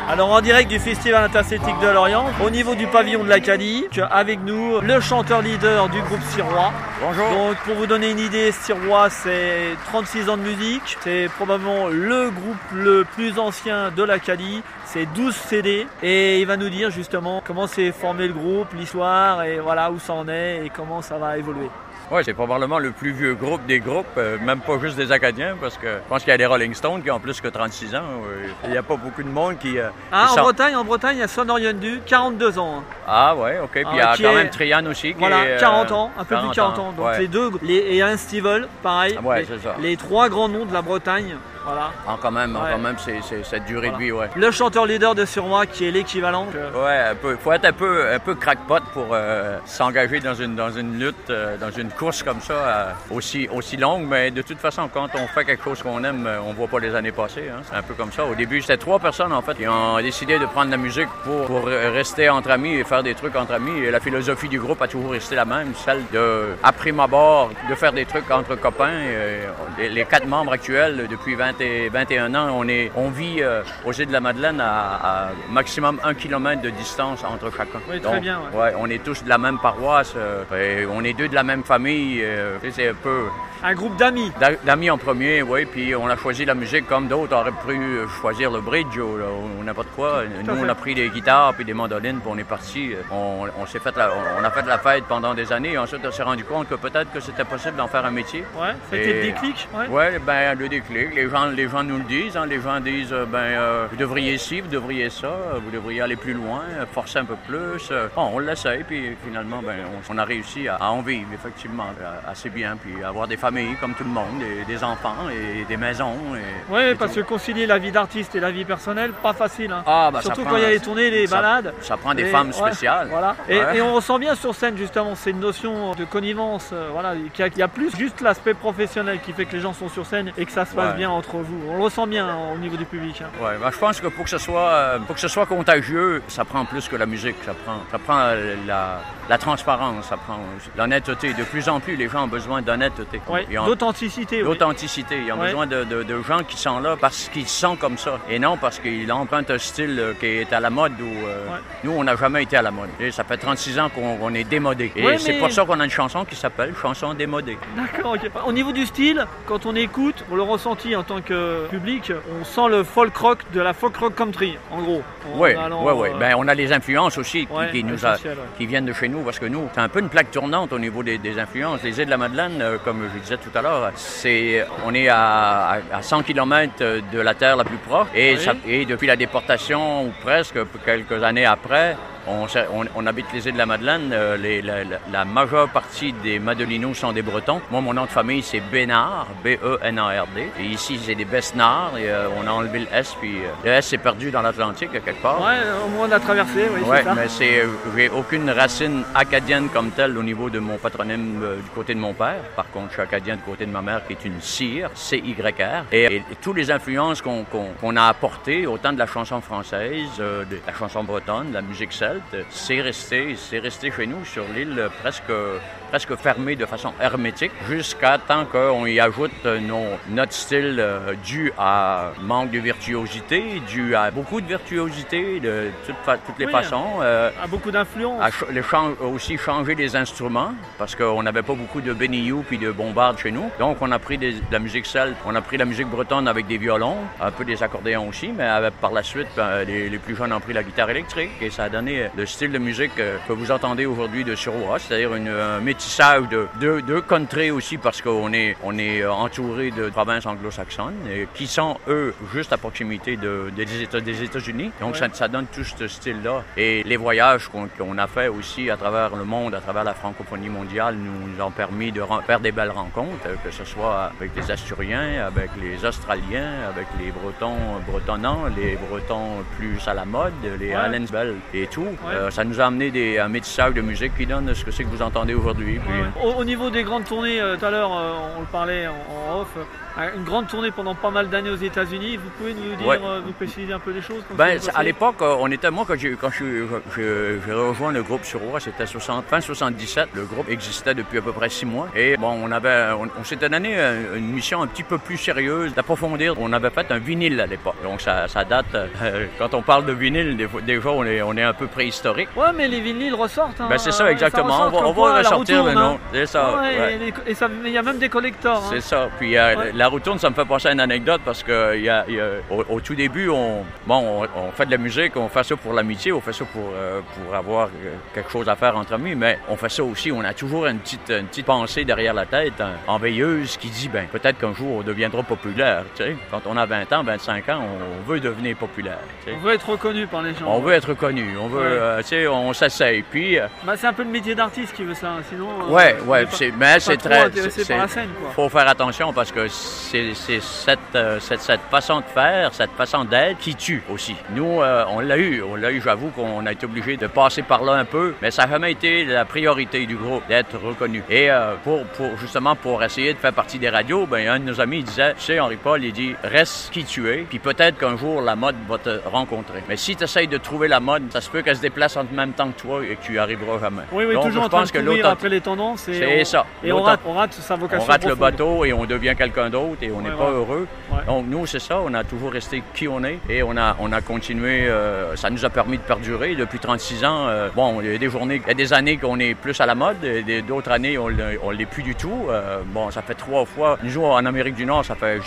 Alors en direct du Festival interceltique de Lorient, au niveau du pavillon de l'Acadie, avec nous le chanteur leader du groupe Sirois. Bonjour. Donc pour vous donner une idée, Sirois c'est 36 ans de musique, c'est probablement le groupe le plus ancien de l'Acadie, c'est 12 CD et il va nous dire justement comment s'est formé le groupe, l'histoire et voilà où ça en est et comment ça va évoluer. Oui, c'est probablement le plus vieux groupe des groupes, même pas juste des Acadiens, parce que je pense qu'il y a des Rolling Stones qui ont plus que 36 ans. Il n'y a pas beaucoup de monde qui... en Bretagne, il y a Sonor Yondu, 42 ans. Ah ouais, ok. Puis il y a quand même Trian aussi qui est... 40 ans, un peu plus de 40 ans. Donc ouais. les deux, et Alain Stivell, pareil. Ouais, c'est ça. Les trois grands noms de la Bretagne. Voilà. Quand même, c'est cette durée de vie, ouais. Le chanteur leader de Sirois qui est l'équivalent. Ouais, il faut être un peu crackpot pour s'engager dans une lutte, dans une course comme ça, aussi longue. Mais de toute façon, quand on fait quelque chose qu'on aime, on voit pas les années passer. Hein. C'est un peu comme ça. Au début, c'était 3 personnes en fait qui ont décidé de prendre la musique pour rester entre amis et faire des trucs entre amis. Et la philosophie du groupe a toujours resté la même, celle de, à prime abord, de faire des trucs entre copains. Les 4 membres actuels, depuis 21 ans, on vit aux îles de la Madeleine à maximum 1 kilomètre de distance entre chacun. Oui, très bien. Ouais. Ouais, on est tous de la même paroisse, on est 2 de la même famille. C'est un peu... Un groupe d'amis. D'amis en premier, oui, puis on a choisi la musique comme d'autres auraient pu choisir le bridge ou n'importe quoi. Nous, on a pris des guitares puis des mandolines, puis on est parti. On a fait la fête pendant des années, et ensuite on s'est rendu compte que peut-être que c'était possible d'en faire un métier. Ouais, c'était le déclic. Ouais, ben le déclic. Les gens nous le disent. Hein, les gens disent, vous devriez ci, vous devriez ça, vous devriez aller plus loin, forcer un peu plus. Bon, on l'essaye, puis finalement, on a réussi à en vivre effectivement assez bien, puis avoir des familles comme tout le monde, des enfants et des maisons. Oui, parce que concilier la vie d'artiste et la vie personnelle, pas facile. Hein. Surtout quand il y a les tournées, les balades. Ça prend des femmes spéciales. Voilà. Et on ressent bien sur scène justement, c'est une notion de connivence, qu'il y a plus juste l'aspect professionnel qui fait que les gens sont sur scène et que ça se passe bien entre vous. On le ressent bien au niveau du public. Hein. Ouais, je pense que pour que ce soit contagieux, ça prend plus que la musique. Ça prend la transparence, ça prend l'honnêteté. De plus en plus, les gens ont besoin d'honnêteté. Ouais, l'authenticité. L'authenticité. Ils ont besoin de gens qui sont là parce qu'ils sont comme ça et non parce qu'ils empruntent un style qui est à la mode. Nous, on n'a jamais été à la mode. Et ça fait 36 ans qu'on est démodé. Et c'est pour ça qu'on a une chanson qui s'appelle « Chanson démodée ». D'accord, ok. Au niveau du style, quand on écoute, on le ressentit en tant que public, on sent le folk rock de la folk rock country, en gros. Oui. On a les influences aussi qui viennent de chez nous parce que nous, c'est un peu une plaque tournante au niveau des influences. Les îles de la Madeleine, comme je disais tout à l'heure, on est à 100 km de la terre la plus proche et depuis la déportation ou presque quelques années après, on habite les îles de la Madeleine. La majeure partie des Madelinos sont des Bretons. Moi, mon nom de famille, c'est Bénard, B-E-N-A-R-D. Et ici, c'est des Besnards. Et on a enlevé le S, puis le S s'est perdu dans l'Atlantique, quelque part. Ouais, au moment de la traversée, oui, c'est ça. Mais j'ai aucune racine acadienne comme telle au niveau de mon patronyme du côté de mon père. Par contre, je suis acadien du côté de ma mère, qui est une Cyr, C-Y-R. Et toutes les influences qu'on a apportées, autant de la chanson française, de la chanson bretonne, de la musique celte, c'est resté chez nous sur l'île presque fermé de façon hermétique jusqu'à temps qu'on y ajoute notre style dû à manque de virtuosité, dû à beaucoup de virtuosité de toutes les façons. À beaucoup d'influence. Aussi changer les instruments parce qu'on n'avait pas beaucoup de beniyou puis de bombardes chez nous. Donc on a pris de la musique celte, on a pris la musique bretonne avec des violons, un peu des accordéons aussi, mais par la suite, les plus jeunes ont pris la guitare électrique et ça a donné le style de musique que vous entendez aujourd'hui de Sirois, c'est-à-dire un métissage de country aussi parce qu'on est entouré de provinces anglo-saxonnes qui sont, eux, juste à proximité des États-Unis. Donc ça donne tout ce style-là. Et les voyages qu'on a fait aussi à travers le monde, à travers la francophonie mondiale, nous ont permis de faire des belles rencontres, que ce soit avec les Asturiens, avec les Australiens, avec les Bretonnants, les Bretons plus à la mode, les Allensbell et tout. Ça nous a amené un métissage de musique qui donne ce que c'est que vous entendez aujourd'hui. Au niveau des grandes tournées, tout à l'heure, on le parlait en off, une grande tournée pendant pas mal d'années aux États-Unis. Vous pouvez nous dire, vous préciser un peu les choses? À l'époque, moi, quand j'ai rejoint le groupe Suroît, c'était fin 77. Le groupe existait depuis à peu près 6 mois. Et bon, on s'était donné une mission un petit peu plus sérieuse, d'approfondir. On avait fait un vinyle à l'époque. Donc ça date, quand on parle de vinyle, des fois on est un peu préhistorique. Ouais, mais les vinyles ressortent. Hein. C'est ça, exactement. On va ressortir le nom. C'est ça. Et il y a même des collectors. C'est ça. Puis la roue tourne, ça me fait penser à une anecdote parce que au tout début, on fait de la musique, on fait ça pour l'amitié, on fait ça pour avoir quelque chose à faire entre amis, mais on fait ça aussi, on a toujours une petite pensée derrière la tête, en veilleuse, qui dit, peut-être qu'un jour on deviendra populaire, tu sais. Quand on a 20 ans, 25 ans, on veut devenir populaire, tu sais. On veut être reconnu par les gens. On veut être reconnu, on veut, tu sais, on s'essaye, puis... c'est un peu le métier d'artiste qui veut ça, sinon... c'est très... intéressé par la scène, quoi. Faut faire attention parce que c'est cette façon de faire, cette façon d'être qui tue aussi. Nous, on l'a eu, j'avoue qu'on a été obligé de passer par là un peu, mais ça n'a jamais été la priorité du groupe d'être reconnu. Et pour essayer de faire partie des radios, un de nos amis disait, tu sais, Henri-Paul, il dit, reste qui tu es, puis peut-être qu'un jour la mode va te rencontrer. Mais si tu essayes de trouver la mode, ça se peut qu'elle se déplace en même temps que toi et que tu n'y arriveras jamais. Oui, donc, toujours en train de courir après les tendances. C'est ça. Et on rate sa vocation. On rate le bateau et on devient quelqu'un d'autre et on n'est pas heureux. Ouais. Donc nous, c'est ça, on a toujours resté qui on est et on a continué, ça nous a permis de perdurer depuis 36 ans. Il y a des journées, il y a des années qu'on est plus à la mode, et d'autres années on l'est plus du tout. Ça fait 3 fois, nous en Amérique du Nord, ça fait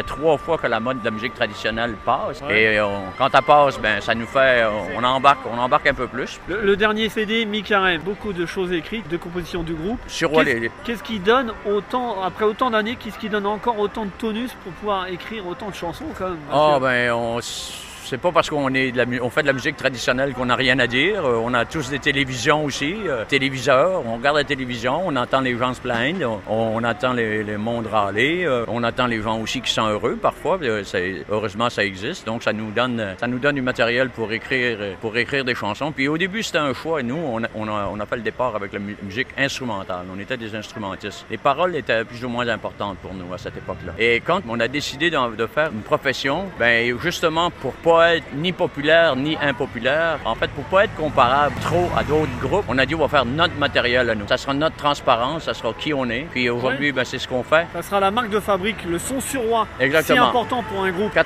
3 fois que la mode de la musique traditionnelle passe. Ouais. Et quand elle passe, ça nous fait, on embarque un peu plus. Le dernier CD, Mi-Carême, beaucoup de choses écrites, de compositions du groupe. Qu'est-ce qui donne après autant d'années, qu'est-ce qui donne encore autant de tonus pour pouvoir écrire autant de chansons quand même? C'est pas parce qu'on fait de la musique traditionnelle qu'on n'a rien à dire. On a tous des télévisions aussi, téléviseurs. On regarde la télévision, on entend les gens se plaindre, on entend les mondes râler, on entend les gens aussi qui sont heureux parfois. Heureusement, ça existe. Donc, ça nous donne du matériel pour écrire des chansons. Puis au début, c'était un choix. Nous, on a fait le départ avec la musique instrumentale. On était des instrumentistes. Les paroles étaient plus ou moins importantes pour nous à cette époque-là. Et quand on a décidé de faire une profession, justement pour pas être ni populaire ni impopulaire. En fait, pour pas être comparable trop à d'autres groupes, on a dit on va faire notre matériel à nous. Ça sera notre transparence, ça sera qui on est. Puis aujourd'hui, c'est ce qu'on fait. Ça sera la marque de fabrique, le son Suroît. Exactement. Si important pour un groupe.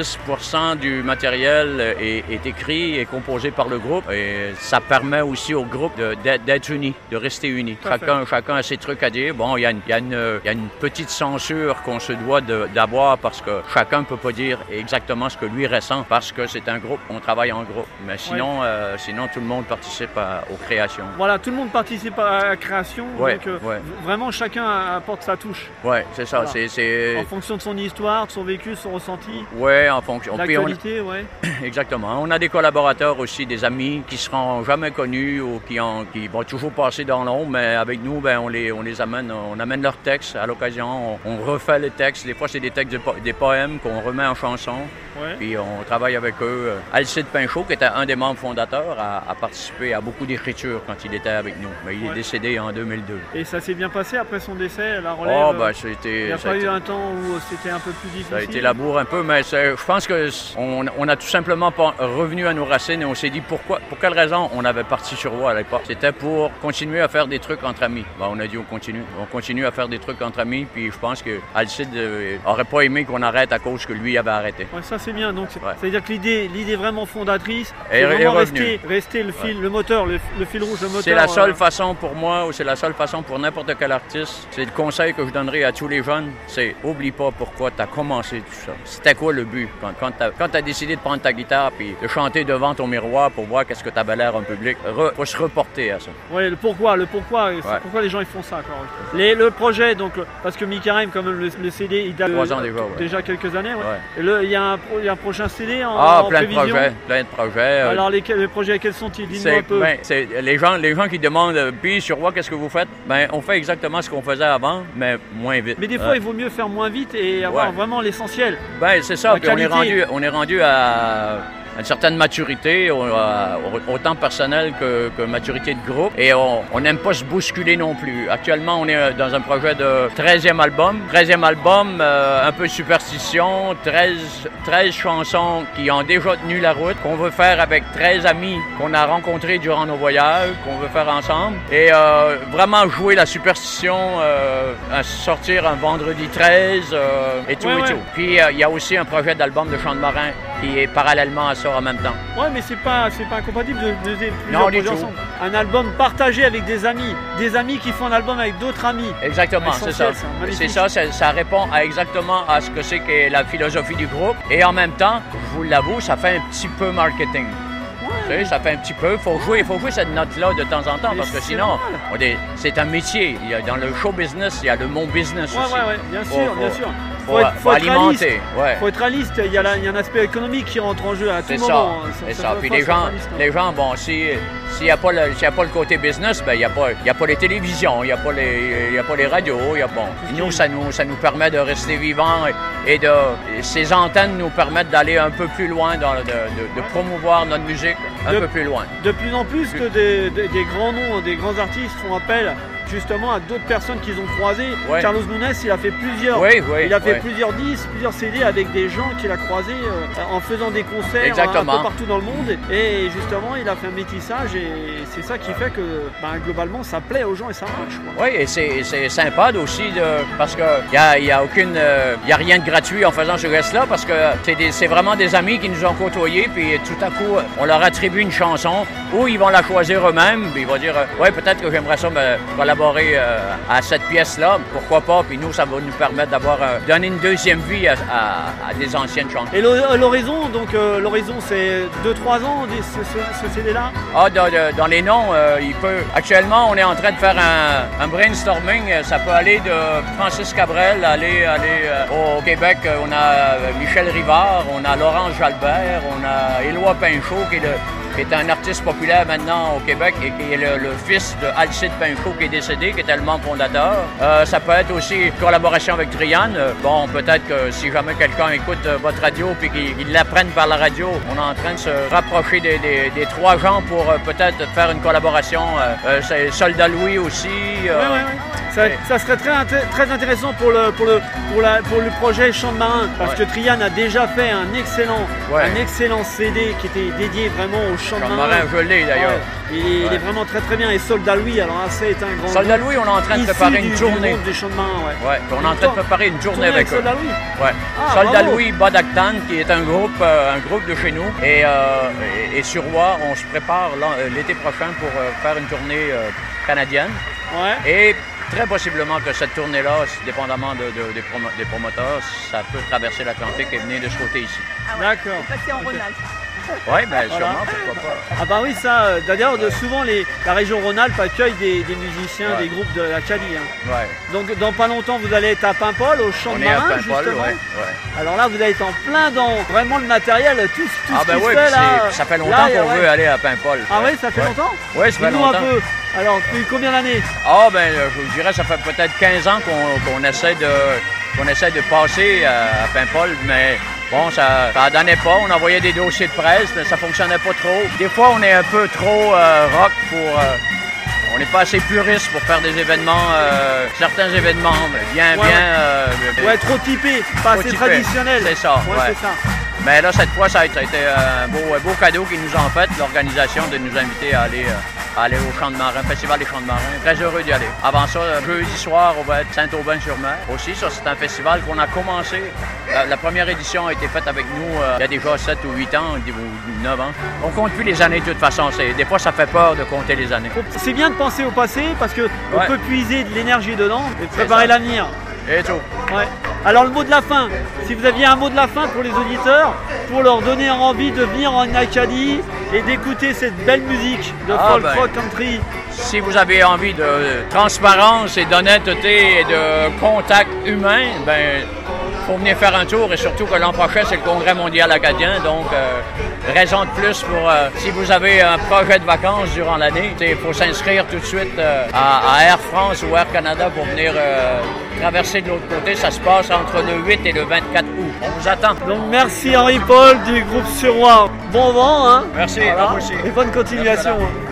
90% du matériel est écrit et composé par le groupe. Et ça permet aussi au groupe d'être unis, de rester unis. Chacun a ses trucs à dire. Bon, il y a une petite censure qu'on se doit d'avoir parce que chacun peut pas dire exactement ce que lui ressent. Parce que c'est un groupe, on travaille en groupe. Mais sinon, tout le monde participe aux créations. Voilà, tout le monde participe à la création. Donc, vraiment, chacun apporte sa touche. Oui, c'est ça. Voilà. C'est... En fonction de son histoire, de son vécu, son ressenti. Oui, en fonction. L'actualité, Exactement. On a des collaborateurs aussi, des amis qui seront jamais connus ou qui vont toujours passer dans l'ombre, mais avec nous, on les amène, on amène leurs textes à l'occasion. On refait les textes. Des fois, c'est des textes, des poèmes qu'on remet en chanson. Ouais. Puis on travaille avec eux. Alcide Pinchot, qui était un des membres fondateurs, a participé à beaucoup d'écriture quand il était avec nous. Mais il est décédé en 2002. Et ça s'est bien passé après son décès, la relève? Il n'y a pas eu un temps où c'était un peu plus difficile? Ça a été labour un peu, mais je pense qu'on a tout simplement pas revenu à nos racines et on s'est dit pour quelle raison on avait parti sur Suroît à l'époque. C'était pour continuer à faire des trucs entre amis. On a dit on continue à faire des trucs entre amis, puis je pense que Alcide aurait pas aimé qu'on arrête à cause que lui avait arrêté. Ouais, ça c'est bien, donc c'est-à-dire que l'idée vraiment fondatrice, c'est vraiment rester le fil, le moteur, le fil rouge, le moteur. C'est la seule façon pour moi, ou c'est la seule façon pour n'importe quel artiste. C'est le conseil que je donnerais à tous les jeunes, c'est oublie pas pourquoi tu as commencé tout ça. C'était quoi le but? Quand tu as décidé de prendre ta guitare puis de chanter devant ton miroir pour voir qu'est-ce que tu avais l'air en public, faut se reporter à ça. Oui, le pourquoi, pourquoi les gens ils font ça. Le projet, donc, parce que Mi-Carême, quand même, le CD, il date 3 ans déjà quelques années. Et il y a un prochain CD en prévision. Plein de projets. Alors les projets, quels sont-ils? Dis-moi un peu. Les gens qui demandent puis sur Suroît, qu'est-ce que vous faites? On fait exactement ce qu'on faisait avant, mais moins vite. Mais des fois, il vaut mieux faire moins vite et avoir vraiment l'essentiel. C'est ça. Puis on est rendu à une certaine maturité, autant personnelle que maturité de groupe. Et on n'aime pas se bousculer non plus. Actuellement, on est dans un projet de 13e album. 13e album, un peu de superstition, 13 chansons qui ont déjà tenu la route, qu'on veut faire avec 13 amis qu'on a rencontrés durant nos voyages, qu'on veut faire ensemble. Et vraiment jouer la superstition, à sortir un vendredi 13 et tout et tout. Puis il y a aussi un projet d'album de chant de marin qui est parallèlement à ça en même temps. Ouais, mais c'est pas incompatible de plusieurs projets ensemble. Un album partagé avec des amis qui font un album avec d'autres amis. Exactement, c'est ça. C'est ça, ça répond exactement à ce que c'est qu'est la philosophie du groupe. Et en même temps, je vous l'avoue, ça fait un petit peu marketing. Ouais. Ça fait un petit peu. Il faut jouer cette note-là de temps en temps, parce que sinon, c'est un métier. Dans le show business, il y a le mot business aussi. Oui, bien sûr. Faut alimenter. Faut être réaliste. Il y a un aspect économique qui rentre en jeu à tout moment. C'est ça. Puis les gens, bon, s'il n'y a pas le côté business, ben il y a pas les télévisions, il n'y a pas les radios. Nous, ça nous permet de rester vivants et ces antennes nous permettent d'aller un peu plus loin, de promouvoir notre musique un peu plus loin. De plus en plus que des grands noms, des grands artistes font appel justement à d'autres personnes qu'ils ont croisées. Ouais. Carlos Nunes, il a fait plusieurs plusieurs disques, plusieurs CD avec des gens qu'il a croisés en faisant des concerts un peu partout dans le monde. Et justement, il a fait un métissage et c'est ça qui fait que globalement, ça plaît aux gens et ça marche. Oui, et c'est sympa aussi parce qu'il n'y a rien de gratuit en faisant ce geste-là, parce que c'est vraiment des amis qui nous ont côtoyés, puis tout à coup, on leur attribue une chanson où ils vont la choisir eux-mêmes, puis ils vont dire peut-être que j'aimerais ça me collaborer à cette pièce-là, pourquoi pas, puis nous, ça va nous permettre donner une deuxième vie à des anciennes chansons. Et l'horizon, l'horizon, c'est 2-3 ans, ce CD-là? Dans les noms, actuellement, on est en train de faire un brainstorming, ça peut aller de Francis Cabrel, aller au Québec, on a Michel Rivard, on a Laurence Jalbert, on a Éloi Pinchot, qui est un artiste populaire maintenant au Québec et qui est le fils de Alcide Pinchot qui est décédé, qui était le membre fondateur. Ça peut être aussi une collaboration avec Trian. Peut-être que si jamais quelqu'un écoute votre radio puis qu'il l'apprenne par la radio, on est en train de se rapprocher des trois gens pour peut-être faire une collaboration. C'est Soldat Louis aussi. Ça serait très intéressant pour le projet Chant de marin, parce que Trian a déjà fait un excellent CD qui était dédié vraiment au chant de marin. Je l'ai d'ailleurs. Il est vraiment très très bien. Et Soldat Louis, alors là, c'est un grand. Soldat Louis, on est en train de préparer une journée. Des chants de marin, on est en train de préparer une journée avec eux. Soldat Louis. Soldat Louis, Bodactan, qui est un groupe de chez nous. Et sur Roy, on se prépare l'été prochain pour faire une tournée canadienne. Et très possiblement que cette tournée-là, dépendamment des promoteurs, ça peut traverser l'Atlantique et venir de ce côté ici. D'accord. Passer en Rhône-Alpes. Oui, sûrement, pourquoi pas. Oui, ça, d'ailleurs, souvent la région Rhône-Alpes accueille des musiciens, des groupes de l'Acadie. Donc, dans pas longtemps, vous allez être à Paimpol, au Chant de marin, justement. Alors là, vous allez être en plein dans vraiment le matériel, tout ce qui se fait là. Ça fait longtemps qu'on veut aller à Paimpol. Ah oui, ça fait longtemps? Oui, ça fait longtemps. Un peu. Alors, depuis combien d'années? Je dirais ça fait peut-être 15 ans qu'on essaie de passer à Paimpol, mais bon, ça donnait pas. On envoyait des dossiers de presse, mais ça fonctionnait pas trop. Des fois, on est un peu trop rock pour... on n'est pas assez puriste pour faire des événements, certains événements trop typés, pas assez traditionnels. C'est ça, c'est ça. Mais là, cette fois, ça a été un beau cadeau qu'ils nous ont fait, l'organisation, de nous inviter à aller au Chant de marin, Festival des Chants de marin. Très heureux d'y aller. Avant ça, jeudi soir, on va être Saint-Aubin-sur-Mer. Aussi, ça, c'est un festival qu'on a commencé. La première édition a été faite avec nous il y a déjà 7 ou 8 ans, ou 9 ans. On compte plus les années de toute façon. Des fois, ça fait peur de compter les années. C'est bien de penser au passé parce qu'on peut puiser de l'énergie dedans et préparer l'avenir. Et tout. Alors le mot de la fin, si vous aviez un mot de la fin pour les auditeurs, pour leur donner envie de venir en Acadie et d'écouter cette belle musique de folk rock country. Si vous avez envie de transparence et d'honnêteté et de contact humain, faut venir faire un tour et surtout que l'an prochain, c'est le Congrès mondial acadien. Donc, raison de plus pour, si vous avez un projet de vacances durant l'année, il faut s'inscrire tout de suite à Air France ou Air Canada pour venir traverser de l'autre côté. Ça se passe entre le 8 et le 24 août. On vous attend. Donc merci Henri-Paul du groupe Suroît. Bon vent, hein? Merci, voilà. à vous aussi. Et bonne continuation.